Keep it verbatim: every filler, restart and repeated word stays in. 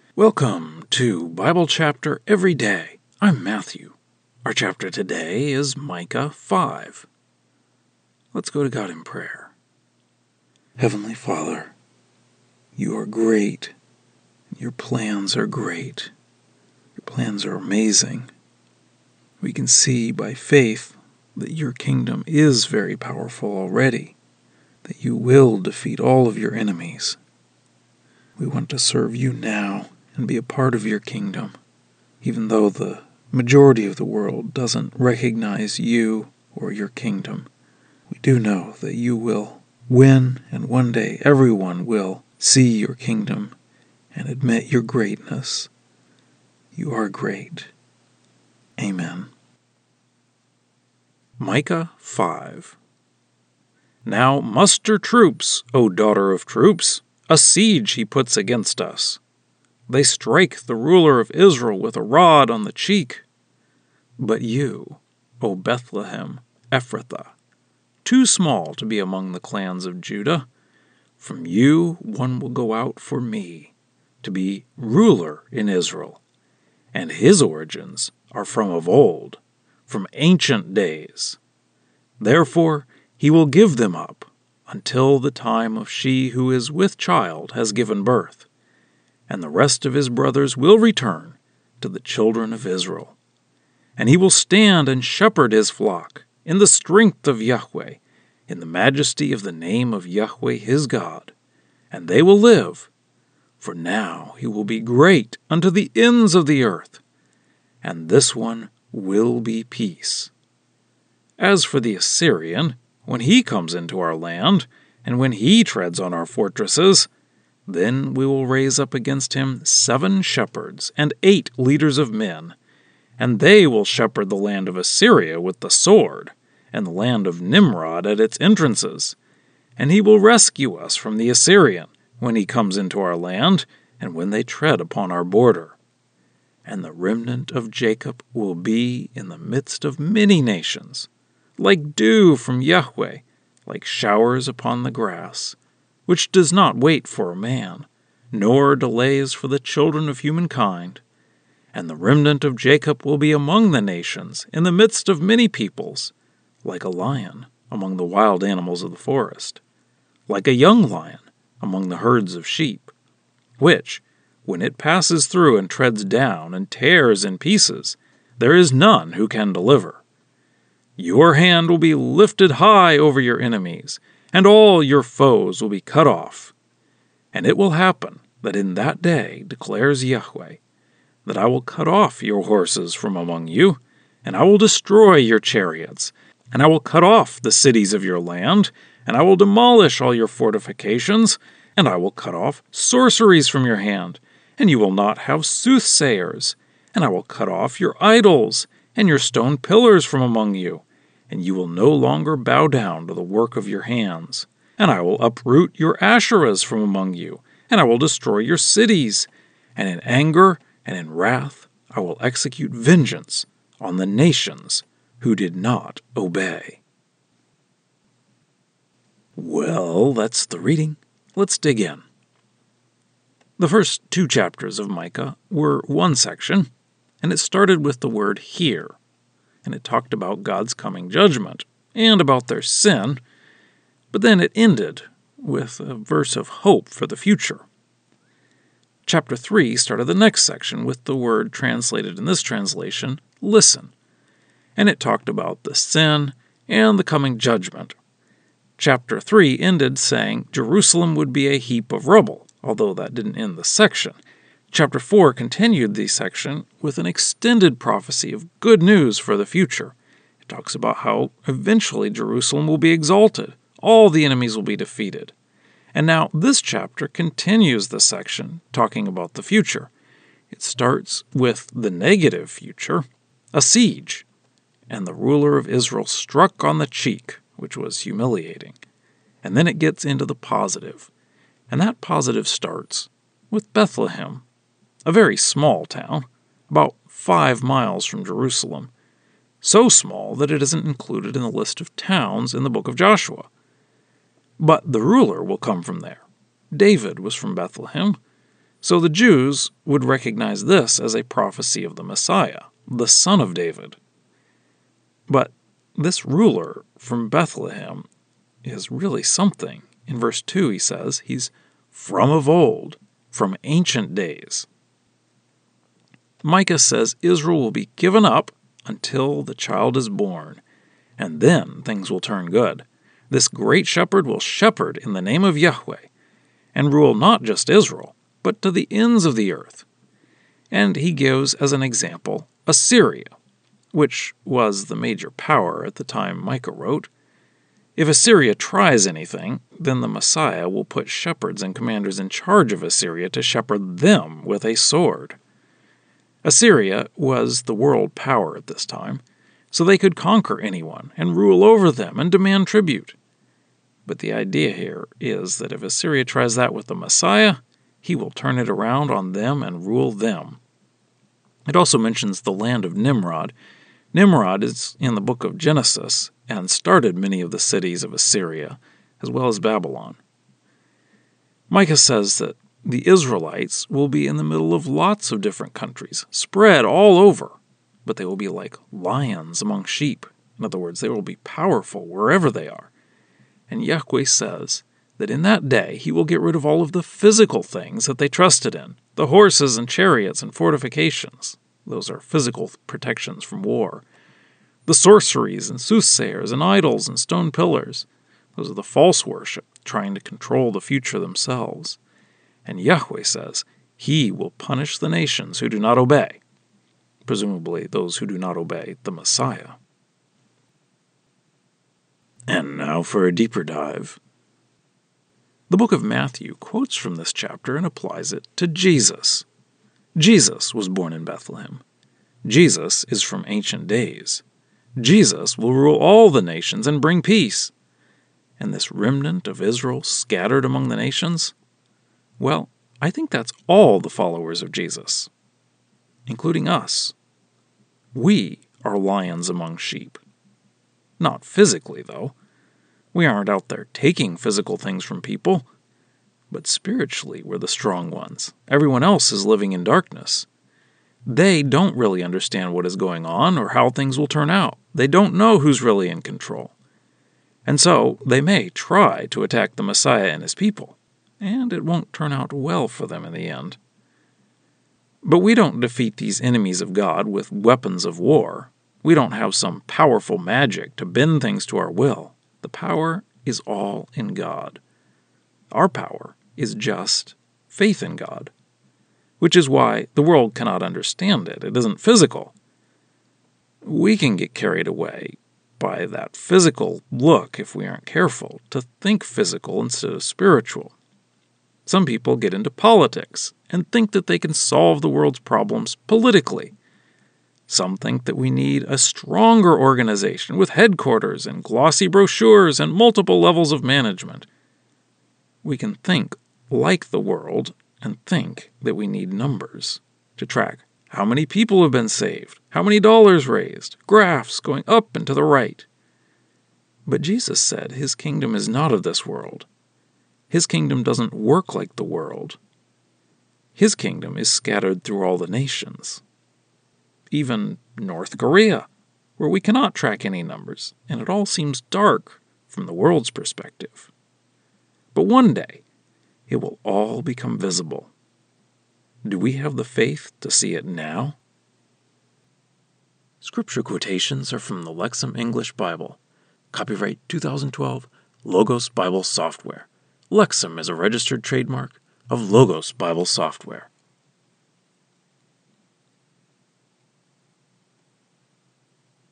Welcome to Bible Chapter Every Day. I'm Matthew. Our chapter today is Micah five. Let's go to God in prayer. Heavenly Father, you are great. Your plans are great. Your plans are amazing. We can see by faith that your kingdom is very powerful already, that you will defeat all of your enemies. We want to serve you now and be a part of your kingdom, even though the majority of the world doesn't recognize you or your kingdom. We do know that you will win, and one day everyone will see your kingdom and admit your greatness. You are great. Amen. Micah five. Now muster troops, O daughter of troops. A siege he puts against us. They strike the ruler of Israel with a rod on the cheek. But you, O Bethlehem, Ephrathah, too small to be among the clans of Judah, from you one will go out for me, to be ruler in Israel, and his origins are from of old, from ancient days. Therefore he will give them up, until the time of she who is with child has given birth, and the rest of his brothers will return to the children of Israel. And he will stand and shepherd his flock in the strength of Yahweh, in the majesty of the name of Yahweh his God, and they will live, for now he will be great unto the ends of the earth, and this one will be peace. As for the Assyrian, when he comes into our land, and when he treads on our fortresses, then we will raise up against him seven shepherds and eight leaders of men, and they will shepherd the land of Assyria with the sword, and the land of Nimrod at its entrances. And he will rescue us from the Assyrian when he comes into our land, and when they tread upon our border. And the remnant of Jacob will be in the midst of many nations, like dew from Yahweh, like showers upon the grass, which does not wait for a man, nor delays for the children of humankind. And the remnant of Jacob will be among the nations, in the midst of many peoples, like a lion among the wild animals of the forest, like a young lion among the herds of sheep, which, when it passes through and treads down and tears in pieces, there is none who can deliver. Your hand will be lifted high over your enemies, and all your foes will be cut off. And it will happen that in that day, declares Yahweh, that I will cut off your horses from among you, and I will destroy your chariots, and I will cut off the cities of your land, and I will demolish all your fortifications, and I will cut off sorceries from your hand, and you will not have soothsayers, and I will cut off your idols and your stone pillars from among you, and you will no longer bow down to the work of your hands. And I will uproot your Asherahs from among you, and I will destroy your cities. And in anger and in wrath I will execute vengeance on the nations who did not obey. Well, that's the reading. Let's dig in. The first two chapters of Micah were one section, and it started with the word "hear." And it talked about God's coming judgment and about their sin, but then it ended with a verse of hope for the future. Chapter three started the next section with the word translated in this translation, "listen," and it talked about the sin and the coming judgment. Chapter three ended saying Jerusalem would be a heap of rubble, although that didn't end the section. Chapter four continued the section with an extended prophecy of good news for the future. It talks about how eventually Jerusalem will be exalted, all the enemies will be defeated. And now this chapter continues the section talking about the future. It starts with the negative future, a siege, and the ruler of Israel struck on the cheek, which was humiliating. And then it gets into the positive, and that positive starts with Bethlehem, a very small town, about five miles from Jerusalem, so small that it isn't included in the list of towns in the book of Joshua. But the ruler will come from there. David was from Bethlehem. So the Jews would recognize this as a prophecy of the Messiah, the son of David. But this ruler from Bethlehem is really something. In verse two he says he's from of old, from ancient days. Micah says Israel will be given up until the child is born, and then things will turn good. This great shepherd will shepherd in the name of Yahweh, and rule not just Israel, but to the ends of the earth. And he gives as an example Assyria, which was the major power at the time Micah wrote. If Assyria tries anything, then the Messiah will put shepherds and commanders in charge of Assyria to shepherd them with a sword. Assyria was the world power at this time, so they could conquer anyone and rule over them and demand tribute. But the idea here is that if Assyria tries that with the Messiah, he will turn it around on them and rule them. It also mentions the land of Nimrod. Nimrod is in the book of Genesis and started many of the cities of Assyria, as well as Babylon. Micah says that the Israelites will be in the middle of lots of different countries, spread all over, but they will be like lions among sheep. In other words, they will be powerful wherever they are. And Yahweh says that in that day he will get rid of all of the physical things that they trusted in, the horses and chariots and fortifications. Those are physical protections from war. The sorceries and soothsayers and idols and stone pillars. Those are the false worship, trying to control the future themselves. And Yahweh says he will punish the nations who do not obey, presumably those who do not obey the Messiah. And now for a deeper dive. The book of Matthew quotes from this chapter and applies it to Jesus. Jesus was born in Bethlehem. Jesus is from ancient days. Jesus will rule all the nations and bring peace. And this remnant of Israel scattered among the nations? Well, I think that's all the followers of Jesus, including us. We are lions among sheep. Not physically, though. We aren't out there taking physical things from people. But spiritually, we're the strong ones. Everyone else is living in darkness. They don't really understand what is going on or how things will turn out. They don't know who's really in control. And so they may try to attack the Messiah and his people, and it won't turn out well for them in the end. But we don't defeat these enemies of God with weapons of war. We don't have some powerful magic to bend things to our will. The power is all in God. Our power is just faith in God, which is why the world cannot understand it. It isn't physical. We can get carried away by that physical look if we aren't careful, to think physical instead of spiritual. Some people get into politics and think that they can solve the world's problems politically. Some think that we need a stronger organization with headquarters and glossy brochures and multiple levels of management. We can think like the world and think that we need numbers to track how many people have been saved, how many dollars raised, graphs going up and to the right. But Jesus said his kingdom is not of this world. His kingdom doesn't work like the world. His kingdom is scattered through all the nations. Even North Korea, where we cannot track any numbers, and it all seems dark from the world's perspective. But one day, it will all become visible. Do we have the faith to see it now? Scripture quotations are from the Lexham English Bible. Copyright two thousand twelve, Logos Bible Software. Lexham is a registered trademark of Logos Bible Software.